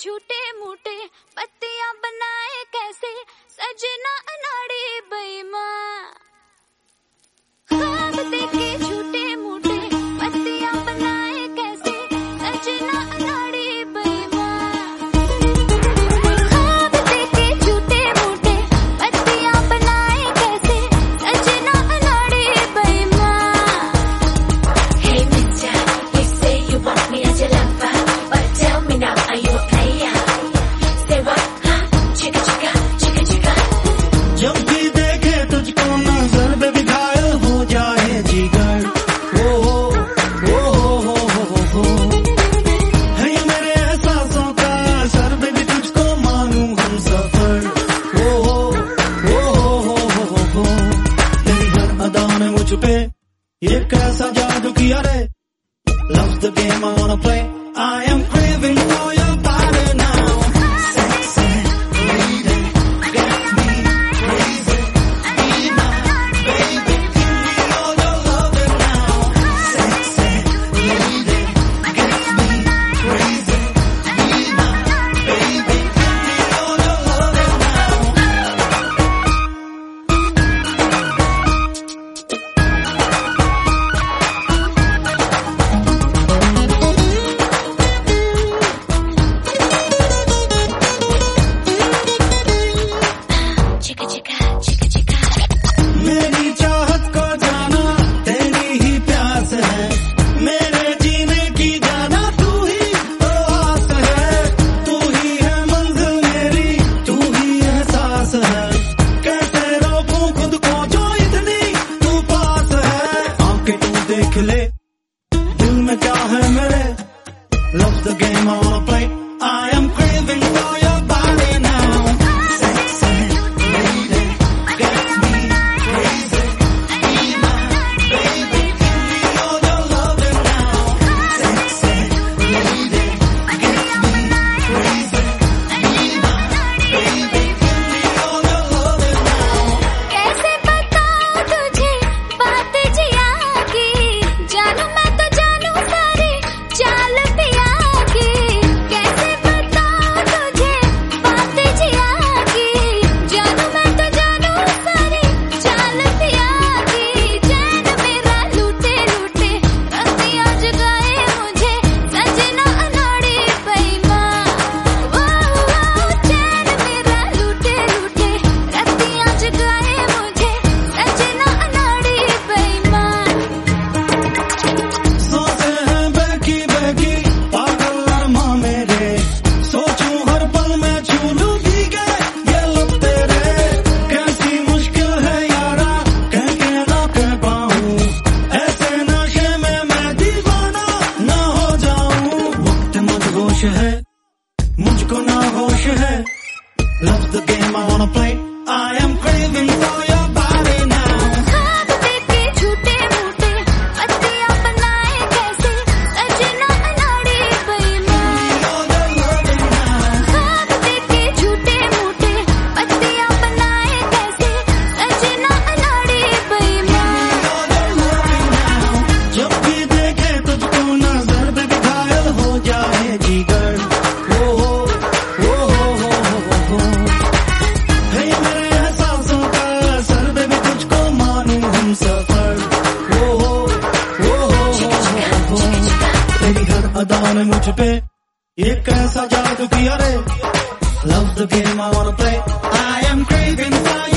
झूठे मूठे पत्तियां बनाए कैसे सजना अनाड़ी बेईमान। ख्वाब देखे झूठे मूठे पत्तियां बनाए कैसे सजना अनाड़ी बेईमान। ख्वाब देखे झूठे मूठे पत्तियां बनाए कैसे सजना अनाड़ी बेईमान। Hey mister, you say you want me as your lover, but tell me now, are you a player? Say what, huh? Chicka chicka, chicka chicka. जब भी देखे तुझको नजर बेबी घायल हो जाए जिगर। हो है ये मेरे एहसासों का असर बेबी तुझको मानूं हम सफर। हो तेरी हर अदा ने मुझ पे ये कैसा जादू किया रे। Love's the game I wanna play. I am craving for your body now. Sexy lady, get me crazy. Be my baby, give me all your loving now. Sexy lady, get me crazy. Be my baby, give me all your loving now. Chicka chicka, chicka chicka. मेरी चाहत को जाना तेरी ही प्यास है। मेरे जीने की जाना तू ही तो आस है। तू ही है मंजिल मेरी, तू ही एहसास है। कैसे रोकूं खुद को जो इतनी तू पास है। आंखें तू देख ले दिल में क्या है मेरे। Love's the game I wanna play. I am craving for your body now. Sexy lady, get me crazy. Be my baby, give me all your loving now. Sexy lady, get me crazy. Be my baby, give me all your loving now. कैसे बताऊं तुझे बात जिया की, जानू मैं तो जानू सारी चाल पिया की। कैसे बताऊं तुझे बात जिया की, जानू मैं तो जानू सारी चाल पिया की। चैन मेरा लूटे लूटे रतियां जगाए मुझे सजना अनाड़ी बेईमान। चैन मेरा लूटे लूटे रतियां जगाए मुझे सजना अनाड़ी बेईमान। सोचे हैं बहकी बहकी पागल अरमा मेरे। सोचूं हर पल में छू लूं भीगे ये लब तेरे। कैसी मुश्किल है यारा कह के ना कह पाऊं। ऐसे नशे में मैं दीवाना ना हो जाऊं। वक्त मदहोश है मुझको ना होश है। Love's the game I wanna play. I am craving for your body now. ख्वाब देखे झूठे मूठे पत्तियां बनाए कैसे सजना अनाड़ी बेईमान। All your loving now. ख्वाब देखे झूठे मूठे पत्तियां बनाए कैसे सजना अनाड़ी बेईमान। All your loving now. जब भी देखे तुझको नजर बेबी घायल हो जाए जिगर। हो है ये मेरे एहसासों का असर बेबी तुझको मानूं हम सफर। तेरी हर अदा ने मुझ पे ये कैसा जादू किया रे। Love's the game I wanna play. I am craving for